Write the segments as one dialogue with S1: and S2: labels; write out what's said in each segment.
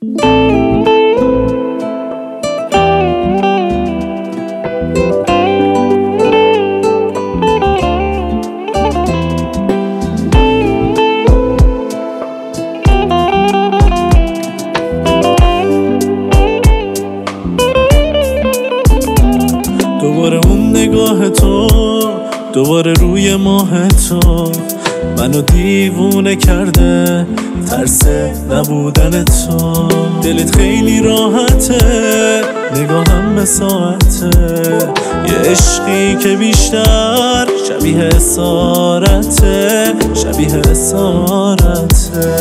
S1: دوباره اون نگاه تو، دوباره روی ماه تو منو دیوونه کرده، ترس نبودن تو. دلت خیلی راحته، نگاهم به ساعته، یه عشقی که بیشتر شبیه اسارته، شبیه اسارته.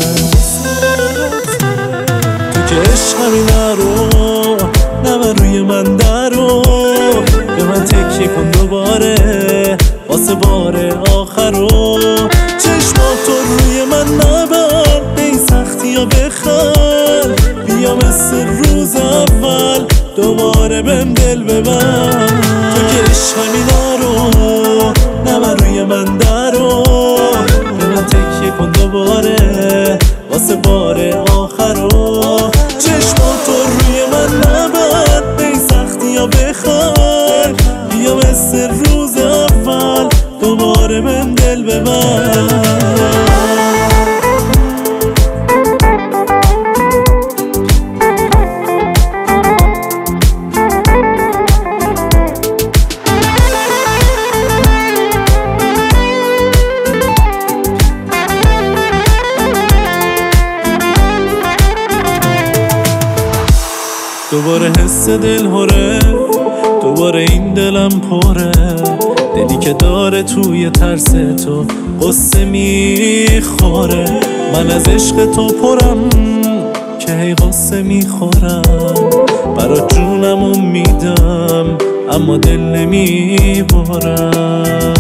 S1: تو که عشقمی نرو، نبر روی من درو، به من تکیه کن دوباره واسه بار آخرو. چشماتو روی من نبر، به این سختی ها بخند، بیا مثل روز اول دوباره بهم دل ببند. تو که عشقمی نرو، نبر روی من درو، به من تکیه کن دوباره واسه بار آخرو. چشماتو روی من نبر، به این سختی ها بخند، بیا مثل روز اول دوباره بهم دل ببند. دوباره حس دل هره، دوباره این دلم پره، دلی که داره توی ترس تو قصه میخوره. من از عشق تو پرم که هی قصه میخورم، برات جونمو میدم اما دل نمیبارم.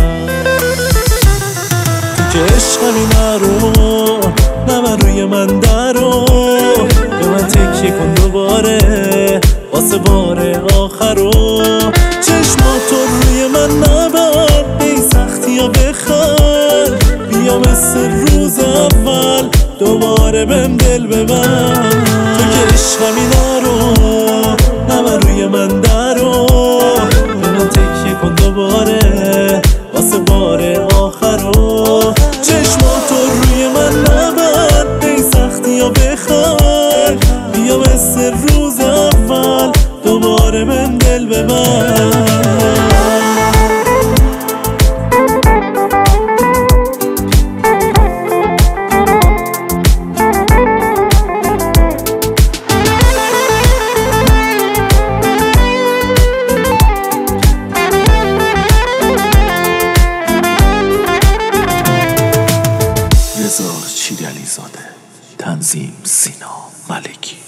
S1: تو که عشقمی نرو، نبر روی من درو، به من تکیه کن دوباره واسه بار آخرو. چشماتو روی من نبر، به این سختی ها بخند، بیا مثل روز اول دوباره بهم دل ببند. تو که عشقمی نرو، نبر روی من درو، به من تکیه کن دوباره واسه بار آخرو. چشماتو روی من نبر، به این سختی ها بخند، بیا مثل روز اول دوباره بهم دل ببند.
S2: رضا چیریعلیزاده، تنظیم سینا ملکی.